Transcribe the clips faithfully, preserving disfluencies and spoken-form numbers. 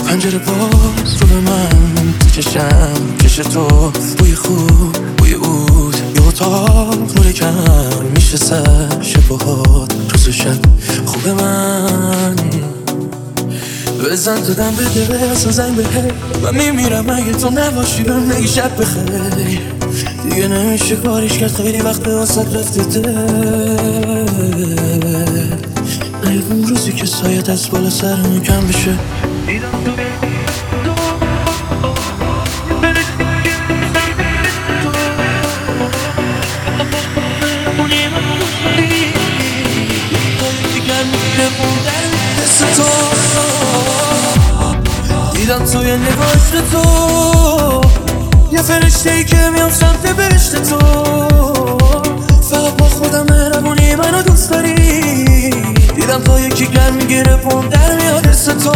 پنجره باز رو به من تو چشم کش تو، بوی خوب بوی عود یه اتاق نور کم میشه سر شبهات روز و شب خوب من بزن تو دم بده بزن زنگ بهه من میمیرم اگه تو نباشی بهم نگی شب بخیر دیگه نمیشه کاریش کرد خیلی وقت به واسط رفته دل ای اون روزی که سایت از بالا سرمون کم بشه دیدم توی نگاهت تو یه فرشته‌ای که میام سمت بهشت تو فقط با خودم مهربونی منو دوست داری دیدم تا یکی گرم میگیره پام در میاد حس تو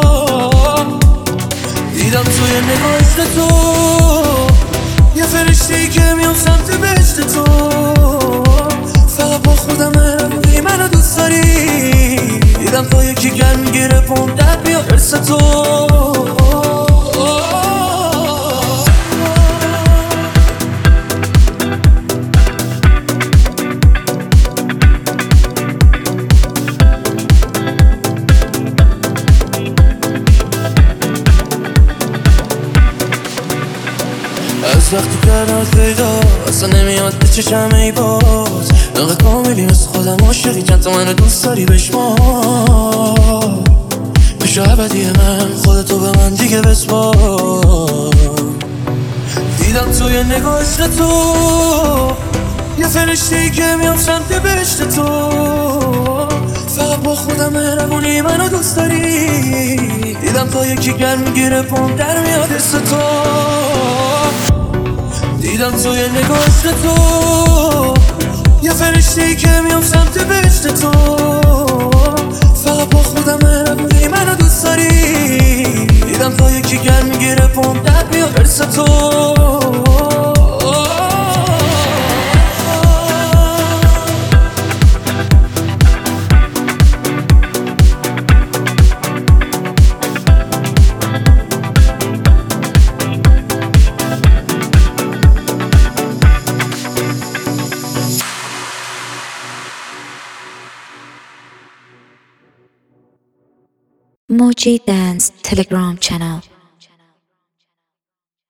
دیدم توی نگاهت تو یه فرشته‌ای که میام سمت بهشت تو فقط با خودم مهربونی منو دوست داری دیدم تا یکی گرم میگیره پام در میاد حس تو از وقتی کردم پیدا اصلا نمیاد به چشم ای باز نقه کاملی مثل خودم عاشقی چند تا منو دوست داری بشمار بشو عبدی من خودتو به من دیگه بسپار دیدم توی نگاهت تو یه فرشته‌ای که میام سمت بهشت تو فقط با خودم مهربونی منو دوست داری دیدم تا یکی گرم میگیره پام در میاد حس تو دیدم توی نگاهت تو یه فرشته‌ای که میام سمت بهشت تو فقط با خودم مهربونی منو دوست داری دیدم تا یکی گرم میگیره پام در میاد حس تو Moji Dance Telegram channel.